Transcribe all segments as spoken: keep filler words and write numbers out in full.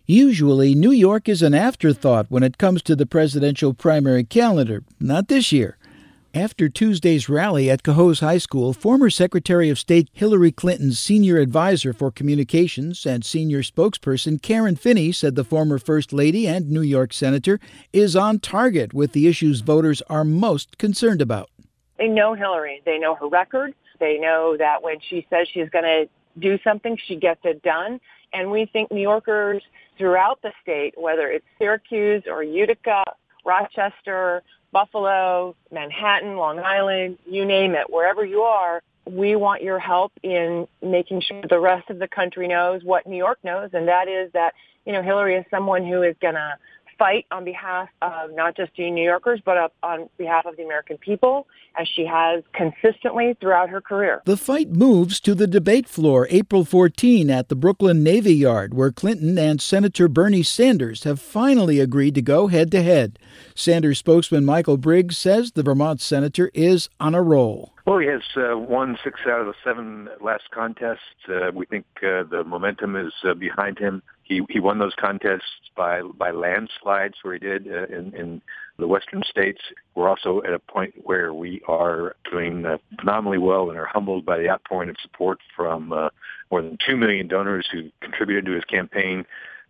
Usually, New York is an afterthought when it comes to the presidential primary calendar. Not this year. After Tuesday's rally at Cohoes High School, former Secretary of State Hillary Clinton's senior advisor for communications and senior spokesperson Karen Finney said the former First Lady and New York Senator is on target with the issues voters are most concerned about. They know Hillary. They know her record. They know that when she says she's going to do something, she gets it done. And we think New Yorkers throughout the state, whether it's Syracuse or Utica, Rochester, Buffalo, Manhattan, Long Island, you name it, wherever you are, we want your help in making sure the rest of the country knows what New York knows, and that is that, you know, Hillary is someone who is going to fight on behalf of not just New Yorkers, but on behalf of the American people, as she has consistently throughout her career. The fight moves to the debate floor April fourteenth at the Brooklyn Navy Yard, where Clinton and Senator Bernie Sanders have finally agreed to go head-to-head. Sanders spokesman Michael Briggs says the Vermont senator is on a roll. Well, he has uh, won six out of the seven last contests. Uh, we think uh, the momentum is uh, behind him. He he won those contests by by landslides, where he did uh, in, in the western states. We're also at a point where we are doing uh, phenomenally well and are humbled by the outpouring of support from uh, more than two million donors who contributed to his campaign.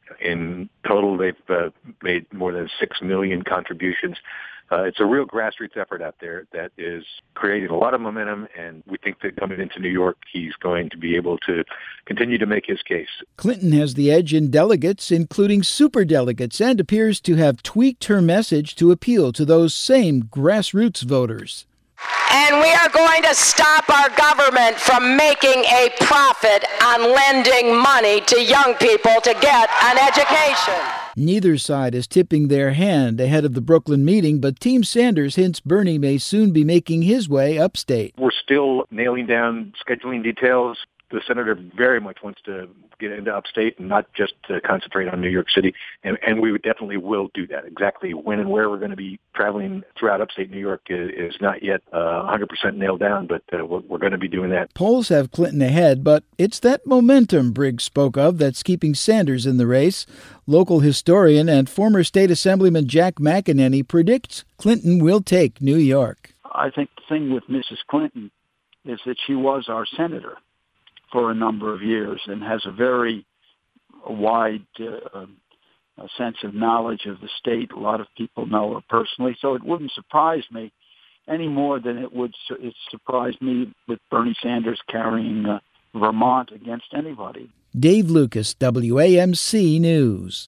In total, they've uh, made more than six million contributions. Uh, it's a real grassroots effort out there that is creating a lot of momentum, and we think that coming into New York, he's going to be able to continue to make his case. Clinton has the edge in delegates, including superdelegates, and appears to have tweaked her message to appeal to those same grassroots voters. And we are going to stop our government from making a profit on lending money to young people to get an education. Neither side is tipping their hand ahead of the Brooklyn meeting, but Team Sanders hints Bernie may soon be making his way upstate. We're still nailing down scheduling details. The senator very much wants to get into upstate and not just to concentrate on New York City, and, and we would definitely will do that. Exactly when and where we're going to be traveling throughout upstate New York is, is not yet uh, one hundred percent nailed down, but uh, we're, we're going to be doing that. Polls have Clinton ahead, but it's that momentum Briggs spoke of that's keeping Sanders in the race. Local historian and former state assemblyman Jack McEnany predicts Clinton will take New York. I think the thing with Missus Clinton is that she was our senator for a number of years and has a very wide uh, a sense of knowledge of the state. A lot of people know her personally, so it wouldn't surprise me any more than it would it surprised me with Bernie Sanders carrying uh, Vermont against anybody. Dave Lucas, W A M C News.